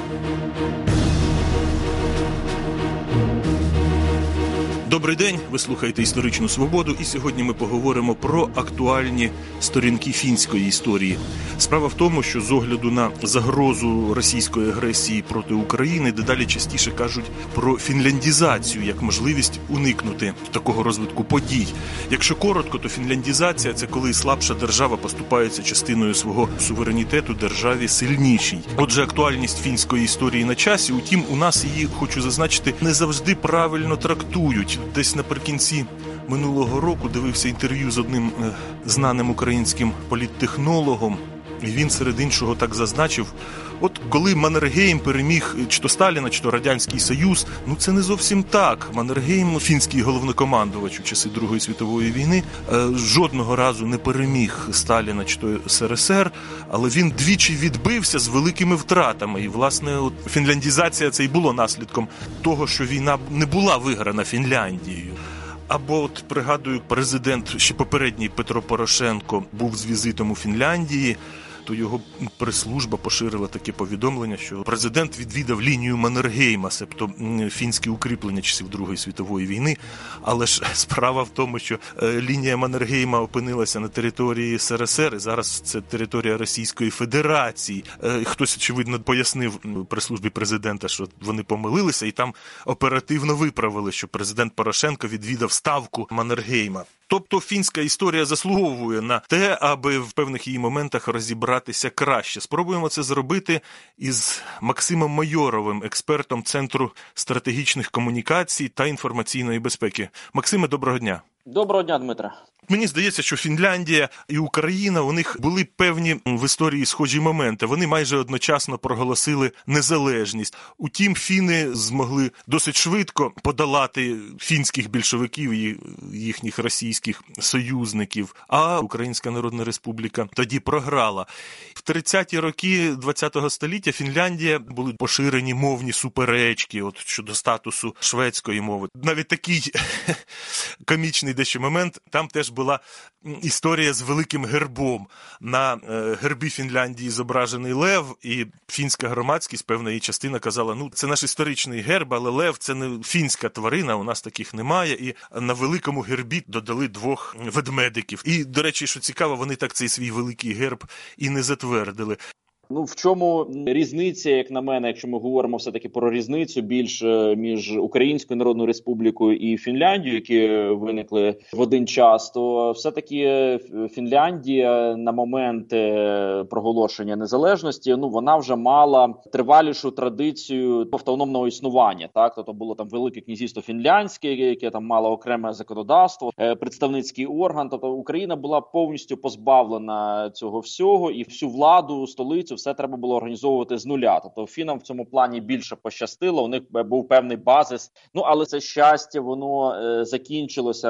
Добрий день, ви слухаєте «Історичну свободу», і сьогодні ми поговоримо про актуальні сторінки фінської історії. Справа в тому, що з огляду на загрозу російської агресії проти України дедалі частіше кажуть про фінляндізацію як можливість уникнути такого розвитку подій. Якщо коротко, то фінляндізація – це коли слабша держава поступається частиною свого суверенітету державі сильнішій. Отже, актуальність фінської історії на часі, утім, у нас її, хочу зазначити, не завжди правильно трактують. Десь наприкінці минулого року дивився інтерв'ю з одним знаним українським політтехнологом, і він серед іншого так зазначив, от коли Маннергейм переміг чи то Сталіна, чи то Радянський Союз, це не зовсім так. Маннергейм, фінський головнокомандувач у часи Другої світової війни, жодного разу не переміг Сталіна чи то СРСР, але він двічі відбився з великими втратами. І, власне, фінляндізація це і було наслідком того, що війна не була виграна Фінляндією. Або, пригадую, президент, ще попередній Петро Порошенко був з візитом у Фінляндії, то його прес-служба поширила таке повідомлення, що президент відвідав лінію Маннергейма, себто фінське укріплення часів Другої світової війни. Але ж справа в тому, що лінія Маннергейма опинилася на території СРСР, і зараз це територія Російської Федерації. Хтось, очевидно, пояснив прес-службі президента, що вони помилилися, і там оперативно виправили, що президент Порошенко відвідав ставку Маннергейма. Тобто фінська історія заслуговує на те, аби в певних її моментах розібратися краще. Спробуємо це зробити із Максимом Майоровим, експертом Центру стратегічних комунікацій та інформаційної безпеки. Максиме, доброго дня. Доброго дня, Дмитре. Мені здається, що Фінляндія і Україна, у них були певні в історії схожі моменти. Вони майже одночасно проголосили незалежність. Утім, фіни змогли досить швидко подолати фінських більшовиків і їхніх російських союзників. А Українська Народна Республіка тоді програла. В 30-ті роки ХХ століття Фінляндія були поширені мовні суперечки щодо статусу шведської мови. Навіть такий комічний дещо момент, там теж була історія з великим гербом. На гербі Фінляндії зображений лев, і фінська громадськість, певна її частина, казала, це наш історичний герб, але лев – це не фінська тварина, у нас таких немає. І на великому гербі додали 2 ведмедиків. І, до речі, що цікаво, вони так цей свій великий герб і не затвердили. В чому різниця, як на мене, якщо ми говоримо все-таки про різницю більш між Українською Народною Республікою і Фінляндією, які виникли в один час, то все-таки Фінляндія на момент проголошення незалежності, вона вже мала тривалішу традицію автономного існування. Так? Тобто було там Велике князівство Фінляндське, яке там мало окреме законодавство, представницький орган. Тобто Україна була повністю позбавлена цього всього, і всю владу, столицю, все треба було організовувати з нуля. Тобто фінам в цьому плані більше пощастило, у них був певний базис. Але це щастя, воно закінчилося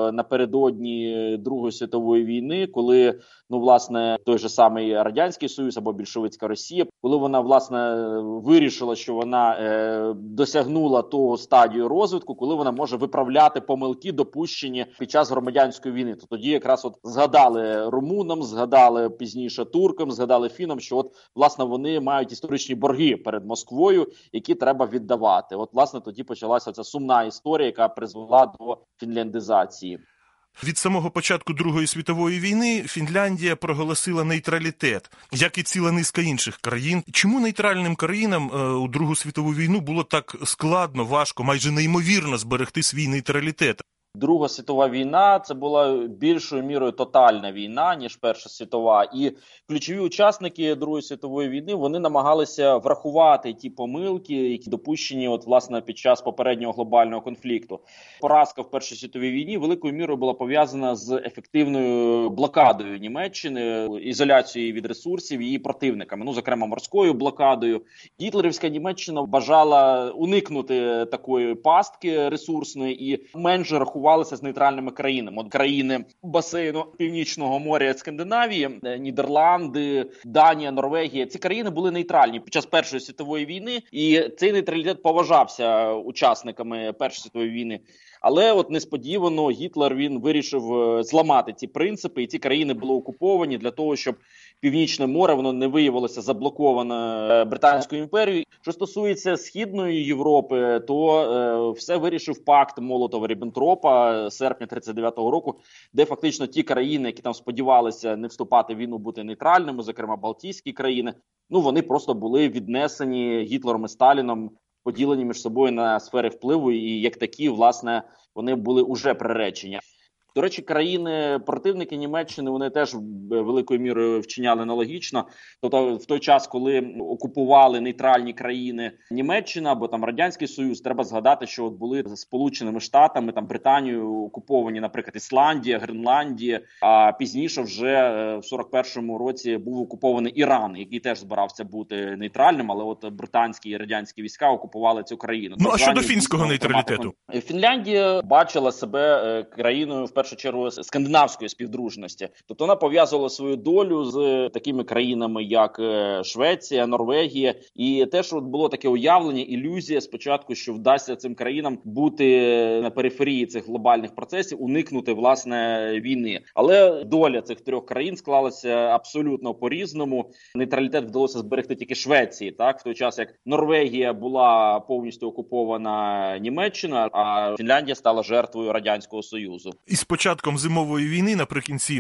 напередодні Другої світової війни, коли, власне, той же самий Радянський Союз або більшовицька Росія, коли вона, власне, вирішила, що вона досягнула того стадію розвитку, коли вона може виправляти помилки, допущені під час громадянської війни. То тоді якраз згадали румунам, згадали пізніше туркам, згадали фінам, що власне, вони мають історичні борги перед Москвою, які треба віддавати. Власне, тоді почалася ця сумна історія, яка призвела до фінляндизації. Від самого початку Другої світової війни Фінляндія проголосила нейтралітет, як і ціла низка інших країн. Чому нейтральним країнам у Другу світову війну було так складно, важко, майже неймовірно зберегти свій нейтралітет? Друга світова війна – це була більшою мірою тотальна війна, ніж Перша світова. І ключові учасники Другої світової війни, вони намагалися врахувати ті помилки, які допущені власне під час попереднього глобального конфлікту. Поразка в Першій світовій війні великою мірою була пов'язана з ефективною блокадою Німеччини, ізоляцією від ресурсів її противниками, зокрема морською блокадою. Гітлерівська Німеччина бажала уникнути такої пастки ресурсної і менше рахувати з нейтральними країнами. Країни басейну Північного моря Скандинавії, Нідерланди, Данія, Норвегія. Ці країни були нейтральні під час Першої світової війни, і цей нейтралітет поважався учасниками Першої світової війни. Але от несподівано Гітлер він вирішив зламати ці принципи, і ці країни були окуповані для того, щоб Північне море воно не виявилося заблоковане Британською імперією. Що стосується Східної Європи, то все вирішив пакт Молотова-Ріббентропа серпня 1939 року, де фактично ті країни, які там сподівалися не вступати в війну, бути нейтральними, зокрема Балтійські країни, вони просто були віднесені Гітлером і Сталіном, поділені між собою на сфери впливу, і як такі, власне, вони були уже приречені. До речі, країни-противники Німеччини, вони теж великою мірою вчиняли аналогічно. Тобто в той час, коли окупували нейтральні країни Німеччина або там Радянський Союз, треба згадати, що от були Сполученими Штатами, там Британією окуповані, наприклад, Ісландія, Гренландія, а пізніше вже в 41-му році був окупований Іран, який теж збирався бути нейтральним, але от британські і радянські війська окупували цю країну. А щодо фінського нейтралітету? Фінляндія бачила себе країною, в першу чергу, скандинавської співдружності. Тобто вона пов'язувала свою долю з такими країнами, як Швеція, Норвегія. І теж було таке уявлення, ілюзія спочатку, що вдасться цим країнам бути на периферії цих глобальних процесів, уникнути, власне, війни. Але доля цих трьох країн склалася абсолютно по-різному. Нейтралітет вдалося зберегти тільки Швеції, так, в той час як Норвегія була повністю окупована Німеччиною, а Фінляндія стала жертвою Радянського Союзу. І з початком зимової війни, наприкінці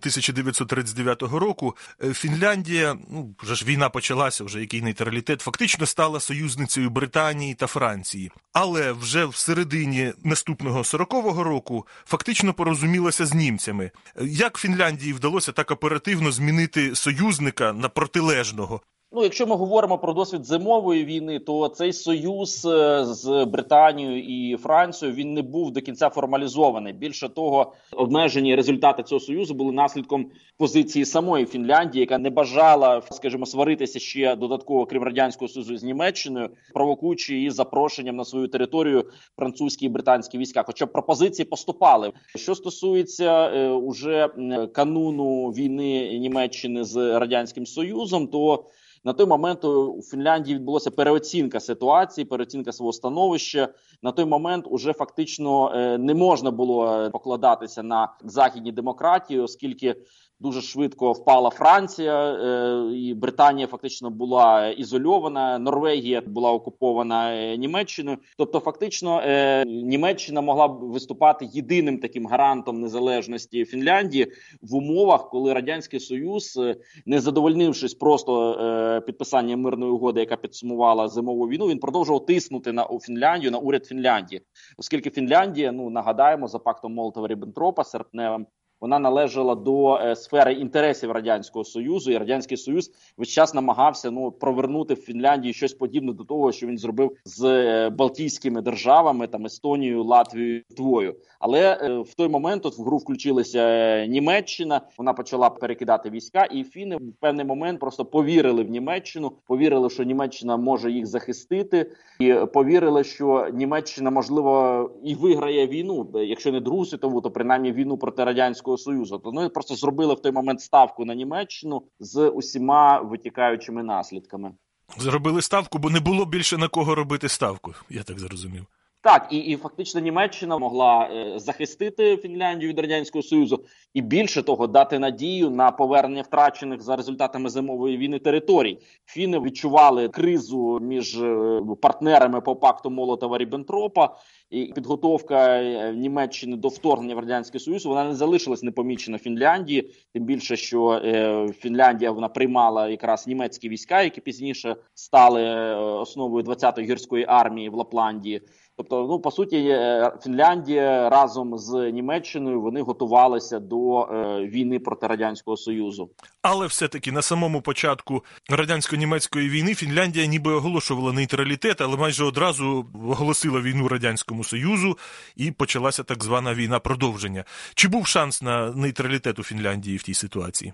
1939 року, Фінляндія, вже ж війна почалася, вже який нейтралітет, фактично стала союзницею Британії та Франції. Але вже в середині наступного 40-го року фактично порозумілася з німцями. Як Фінляндії вдалося так оперативно змінити союзника на протилежного? Якщо ми говоримо про досвід зимової війни, то цей союз з Британією і Францією, він не був до кінця формалізований. Більше того, обмежені результати цього союзу були наслідком позиції самої Фінляндії, яка не бажала, скажімо, сваритися ще додатково, крім Радянського Союзу, з Німеччиною, провокуючи її запрошенням на свою територію французькі і британські війська. Хоча пропозиції поступали. Що стосується уже кануну війни Німеччини з Радянським Союзом, то на той момент у Фінляндії відбулася переоцінка ситуації, переоцінка свого становища. На той момент уже фактично не можна було покладатися на західні демократії, оскільки дуже швидко впала Франція, і Британія фактично була ізольована, Норвегія була окупована Німеччиною. Тобто фактично Німеччина могла б виступати єдиним таким гарантом незалежності Фінляндії в умовах, коли Радянський Союз, не задовольнившись просто підписанням мирної угоди, яка підсумувала зимову війну, він продовжував тиснути на Фінляндію, на уряд Фінляндії. Оскільки Фінляндія, нагадаємо, за пактом Молотова-Ріббентропа серпневим, вона належала до сфери інтересів Радянського Союзу, і Радянський Союз весь час намагався провернути в Фінляндії щось подібне до того, що він зробив з Балтійськими державами, там Естонією, Латвією, Литвою. Але в той момент в гру включилася Німеччина, вона почала перекидати війська, і фіни в певний момент просто повірили в Німеччину, повірили, що Німеччина може їх захистити, і повірили, що Німеччина, можливо, і виграє війну, якщо не Другу світову, то принаймні війну проти Радянського Союзу. То вони просто зробили в той момент ставку на Німеччину з усіма витікаючими наслідками. Зробили ставку, бо не було більше на кого робити ставку, я так зрозумів. Так, і фактично Німеччина могла захистити Фінляндію від Радянського Союзу і більше того дати надію на повернення втрачених за результатами зимової війни територій. Фіни відчували кризу між партнерами по пакту Молотова-Ріббентропа, і підготовка Німеччини до вторгнення в Радянський Союз, вона не залишилась непомічена Фінляндії, тим більше, що Фінляндія вона приймала якраз німецькі війська, які пізніше стали основою 20-ї гірської армії в Лапландії. Тобто, по суті, Фінляндія разом з Німеччиною, вони готувалися до війни проти Радянського Союзу. Але все-таки на самому початку радянсько-німецької війни Фінляндія ніби оголошувала нейтралітет, але майже одразу оголосила війну Радянському Союзу і почалася так звана війна продовження. Чи був шанс на нейтралітет у Фінляндії в тій ситуації?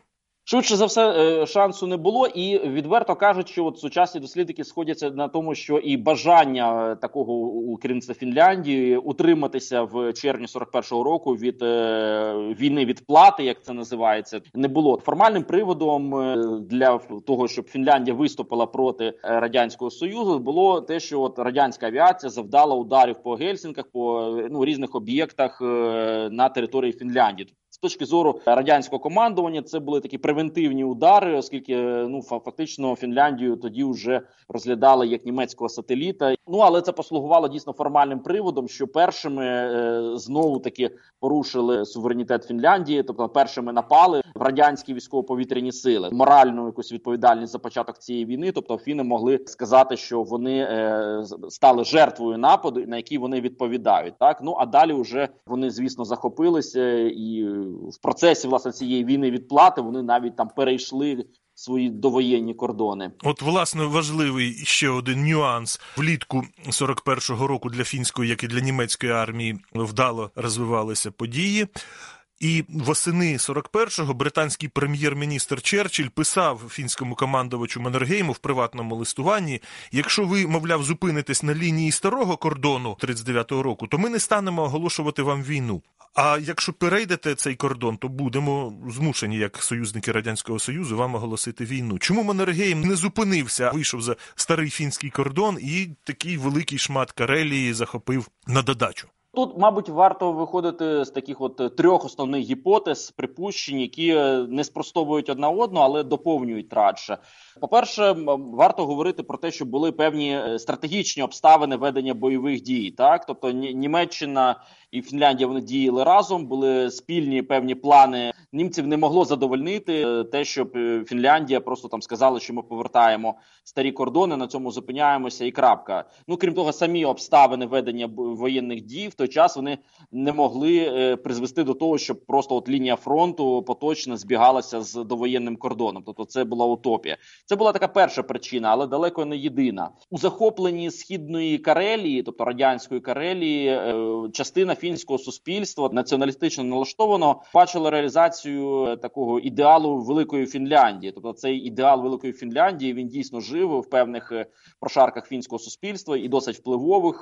Швидше за все, шансу не було, і відверто кажучи, от сучасні дослідники сходяться на тому, що і бажання такого у керівництва Фінляндії утриматися в червні 41-го року від війни відплати, як це називається, не було формальним приводом для того, щоб Фінляндія виступила проти Радянського Союзу. Було те, що от радянська авіація завдала ударів по Гельсінках, по різних об'єктах на території Фінляндії. З точки зору радянського командування це були такі превентивні удари, оскільки фактично Фінляндію тоді вже розглядали як німецького сателіта. Але це послугувало дійсно формальним приводом, що першими знову таки порушили суверенітет Фінляндії, тобто першими напали в радянські військово-повітряні сили. Моральну якусь відповідальність за початок цієї війни, тобто фіни могли сказати, що вони стали жертвою нападу, на який вони відповідають. Так, а далі вже вони, звісно, захопилися, і в процесі власне цієї війни відплати вони навіть там перейшли свої довоєнні кордони. От, власне, важливий ще один нюанс. Влітку 41-го року для фінської, як і для німецької армії, вдало розвивалися події. І восени 41-го британський прем'єр-міністр Черчилль писав фінському командувачу Маннергейму в приватному листуванні: якщо ви, мовляв, зупинитесь на лінії старого кордону 39-го року, то ми не станемо оголошувати вам війну. А якщо перейдете цей кордон, то будемо змушені, як союзники Радянського Союзу, вам оголосити війну. Чому Маннергейм не зупинився, вийшов за старий фінський кордон і такий великий шмат Карелії захопив на додачу? Тут, мабуть, варто виходити з таких от трьох основних гіпотез, припущень, які не спростовують одна одну, але доповнюють радше. По-перше, варто говорити про те, що були певні стратегічні обставини ведення бойових дій. Так, тобто Німеччина і Фінляндія, вони діяли разом, були спільні певні плани. Німців не могло задовольнити те, щоб Фінляндія просто там сказала, що ми повертаємо старі кордони, на цьому зупиняємося і крапка. Крім того, самі обставини ведення воєнних дій в той час вони не могли призвести до того, щоб просто от лінія фронту поточно збігалася з довоєнним кордоном. Тобто це була утопія. Це була така перша причина, але далеко не єдина. У захопленні Східної Карелії, тобто радянської Карелії, частина фінського суспільства націоналістично налаштовано бачила реалізацію такого ідеалу Великої Фінляндії. Тобто цей ідеал Великої Фінляндії, він дійсно жив в певних прошарках фінського суспільства і досить впливових.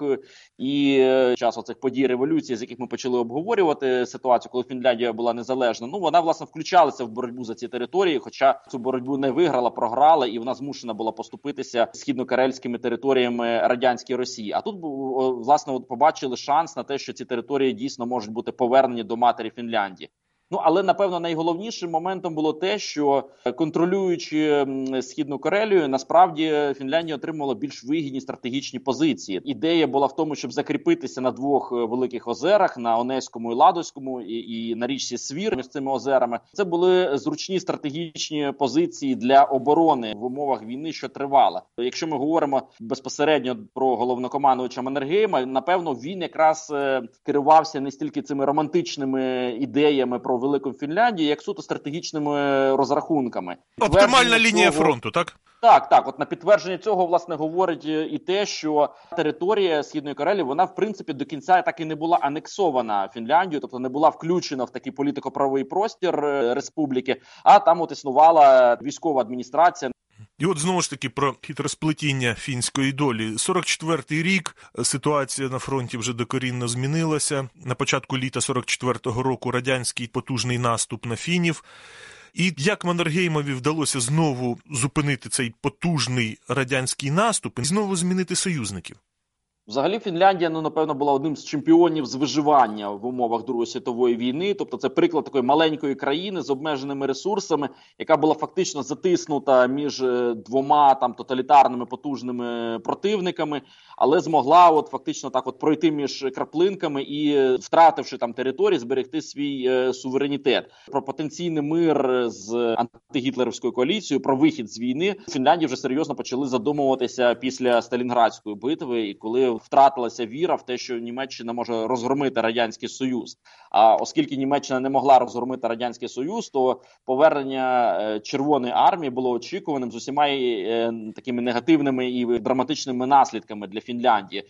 І час оцих подій революції, з яких ми почали обговорювати ситуацію, коли Фінляндія була незалежна, вона, власне, включалася в боротьбу за ці території, хоча цю боротьбу не виграла, програла, і вона змушена була поступитися східно-карельськими територіями радянської Росії. А тут, власне, побачили шанс на те, що ці території дійсно можуть бути повернені до матері Фінляндії. Але, напевно, найголовнішим моментом було те, що контролюючи Східну Карелію, насправді Фінляндія отримала більш вигідні стратегічні позиції. Ідея була в тому, щоб закріпитися на двох великих озерах, на Онезькому і Ладозькому, і на річці Свір між цими озерами. Це були зручні стратегічні позиції для оборони в умовах війни, що тривала. Якщо ми говоримо безпосередньо про головнокомандувача Маннергейма, напевно, він якраз керувався не стільки цими романтичними ідеями про Велику Фінляндію, як суто стратегічними розрахунками. Оптимальна лінія фронту, так? Так. От на підтвердження цього, власне, говорить і те, що територія Східної Карелії, вона, в принципі, до кінця так і не була анексована Фінляндією, тобто не була включена в такий політико-правовий простір республіки, а там от існувала військова адміністрація. І от знову ж таки про хитросплетіння фінської долі. 44-й рік, ситуація на фронті вже докорінно змінилася. На початку літа 44-го року радянський потужний наступ на фінів. І як Маннергеймові вдалося знову зупинити цей потужний радянський наступ і знову змінити союзників? Взагалі Фінляндія, напевно, була одним з чемпіонів з виживання в умовах Другої світової війни. Тобто це приклад такої маленької країни з обмеженими ресурсами, яка була фактично затиснута між двома тоталітарними потужними противниками, але змогла фактично так пройти між краплинками і, втративши території, зберегти свій суверенітет. Про потенційний мир з антигітлерівською коаліцією, про вихід з війни в Фінляндії вже серйозно почали задумуватися після Сталінградської битви, і коли втратилася віра в те, що Німеччина може розгромити Радянський Союз. А оскільки Німеччина не могла розгромити Радянський Союз, то повернення Червоної армії було очікуваним з усіма такими негативними і драматичними наслідками для Фінляндії.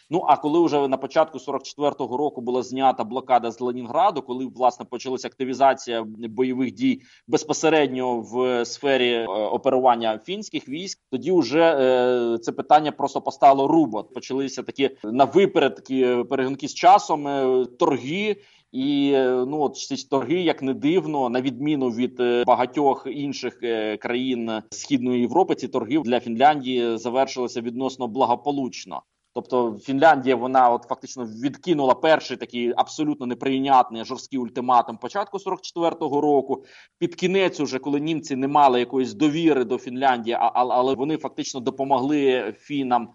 Ну, а коли вже на початку 44-го року була знята блокада з Ленінграду, коли, власне, почалася активізація бойових дій безпосередньо в сфері оперування фінських військ, тоді вже це питання просто постало рубо. Почалися такі навиперед такі перегонки з часом, торги. І от ці торги, як не дивно, на відміну від багатьох інших країн Східної Європи, ці торги для Фінляндії завершилися відносно благополучно. Тобто Фінляндія, вона фактично відкинула перший такий абсолютно неприйнятний жорсткий ультиматум початку 44-го року. Під кінець уже, коли німці не мали якоїсь довіри до Фінляндії, але вони фактично допомогли фінам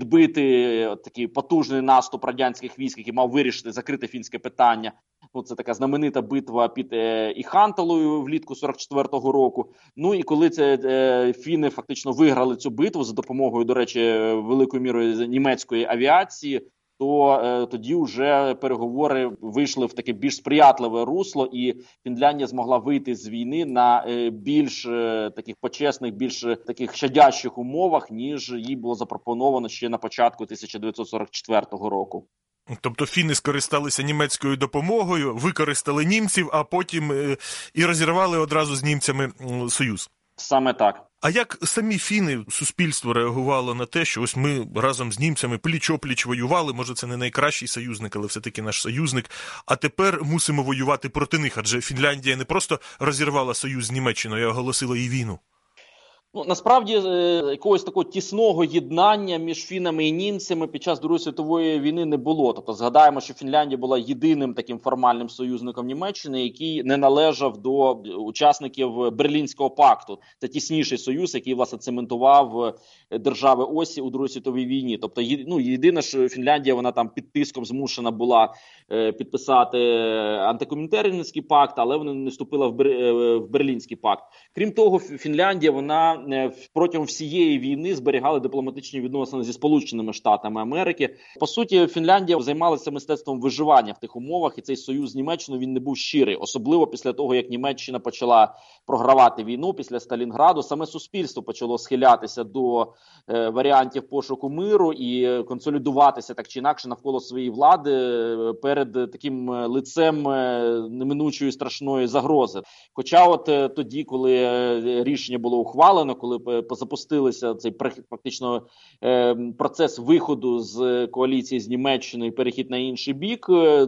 відбити такий потужний наступ радянських військ, який мав вирішити закрите фінське питання. Це така знаменита битва під Іханталою влітку 44-го року. Ну і коли фіни фактично виграли цю битву за допомогою, до речі, великою мірою німецької авіації, то тоді вже переговори вийшли в таке більш сприятливе русло, і Фінляндія змогла вийти з війни на більш таких почесних, більш таких щадящих умовах, ніж їй було запропоновано ще на початку 1944 року. Тобто фіни скористалися німецькою допомогою, використали німців, а потім і розірвали одразу з німцями союз. Саме так. А як самі фіни, суспільство реагувало на те, що ось ми разом з німцями пліч-опліч воювали, може це не найкращий союзник, але все-таки наш союзник, а тепер мусимо воювати проти них, адже Фінляндія не просто розірвала союз з Німеччиною, а оголосила їй війну? Насправді, якогось такого тісного єднання між фінами і німцями під час Другої світової війни не було. Тобто, згадаємо, що Фінляндія була єдиним таким формальним союзником Німеччини, який не належав до учасників Берлінського пакту. Це тісніший союз, який, власне, цементував держави осі у Другій світовій війні. Тобто, єдине, що Фінляндія, вона там під тиском змушена була підписати антикомінтернський пакт, але вона не вступила в Берлінський пакт. Крім того, Фінляндія, вона протягом всієї війни зберігали дипломатичні відносини зі Сполученими Штатами Америки. По суті, Фінляндія займалася мистецтвом виживання в тих умовах, і цей союз з Німеччиною, він не був щирий. Особливо після того, як Німеччина почала програвати війну після Сталінграду, саме суспільство почало схилятися до варіантів пошуку миру і консолідуватися так чи інакше навколо своєї влади перед таким лицем неминучої страшної загрози. Хоча тоді, коли рішення було ухвалено, коли запустилися цей фактично процес виходу з коаліції з Німеччиною і перехід на інший бік,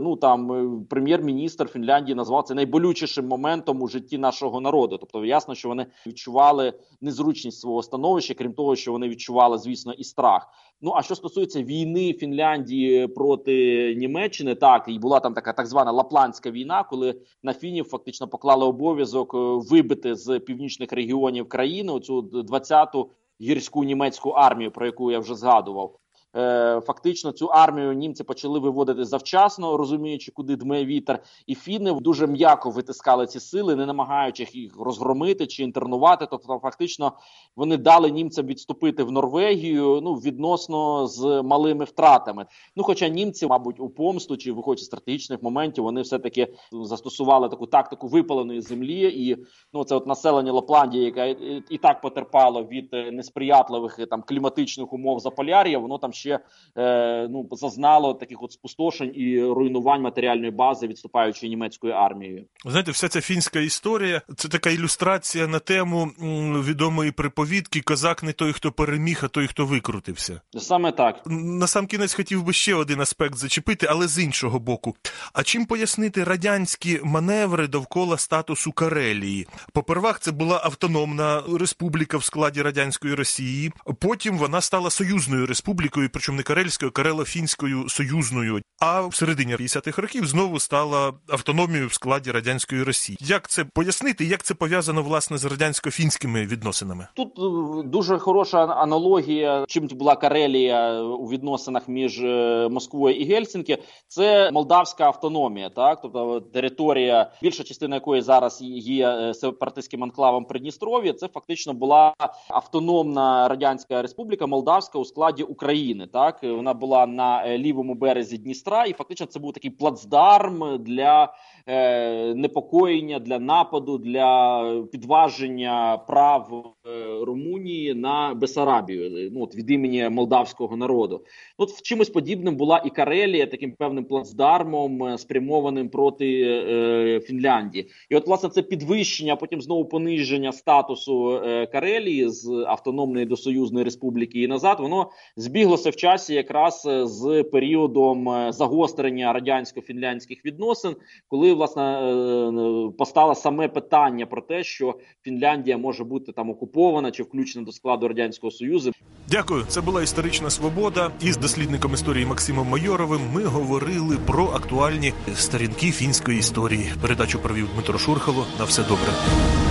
там прем'єр-міністр Фінляндії назвав це найболючішим моментом у житті нашого народу. Тобто ясно, що вони відчували незручність свого становища, крім того, що вони відчували, звісно, і страх. А що стосується війни Фінляндії проти Німеччини, так, і була там така так звана Лапландська війна, коли на фінів фактично поклали обов'язок вибити з північних регіонів країни оцю 20-ту гірську німецьку армію, про яку я вже згадував. Фактично цю армію німці почали виводити завчасно, розуміючи, куди дме вітер, і фіни дуже м'яко витискали ці сили, не намагаючись їх розгромити чи інтернувати. Тобто фактично вони дали німцям відступити в Норвегію відносно з малими втратами. Хоча німці, мабуть, у помсту чи виходячи з стратегічних моментів, вони все-таки застосували таку тактику випаленої землі, і це населення Лапландії, яке і так потерпало від несприятливих кліматичних умов Заполяр'я, воно там ще зазнало таких спустошень і руйнувань матеріальної бази відступаючої німецькою армією. Знаєте, вся ця фінська історія – це така ілюстрація на тему відомої приповідки «Козак не той, хто переміг, а той, хто викрутився». Саме так. Насамкінець хотів би ще один аспект зачепити, але з іншого боку. А чим пояснити радянські маневри довкола статусу Карелії? Попервах це була автономна республіка в складі радянської Росії, потім вона стала союзною республікою, причому не карельською, карело-фінською союзною, а в середині 50-х років знову стала автономією в складі радянської Росії. Як це пояснити, як це пов'язано, власне, з радянсько-фінськими відносинами? Тут дуже хороша аналогія, чим була Карелія у відносинах між Москвою і Гельсінкі. Це молдавська автономія, так? Тобто територія, більша частина якої зараз є сепаратистським анклавом Придністров'я, це фактично була автономна радянська республіка Молдавська у складі України. України. Так, вона була на лівому березі Дністра, і фактично це був такий плацдарм для непокоєння, для нападу, для підваження прав Румунії на Бессарабію, ну, от від імені молдавського народу. От в чимось подібним була і Карелія, таким певним плацдармом, спрямованим проти Фінляндії. І от, власне, це підвищення, а потім знову пониження статусу Карелії з автономної до Союзної Республіки і назад, воно збіглося в часі якраз з періодом загострення радянсько-фінляндських відносин, коли, власне, постало саме питання про те, що Фінляндія може бути там окупована чи включена до складу Радянського Союзу. Дякую. Це була «Історична свобода». Із дослідником історії Максимом Майоровим ми говорили про актуальні сторінки фінської історії. Передачу провів Дмитро Шурхало. На все добре.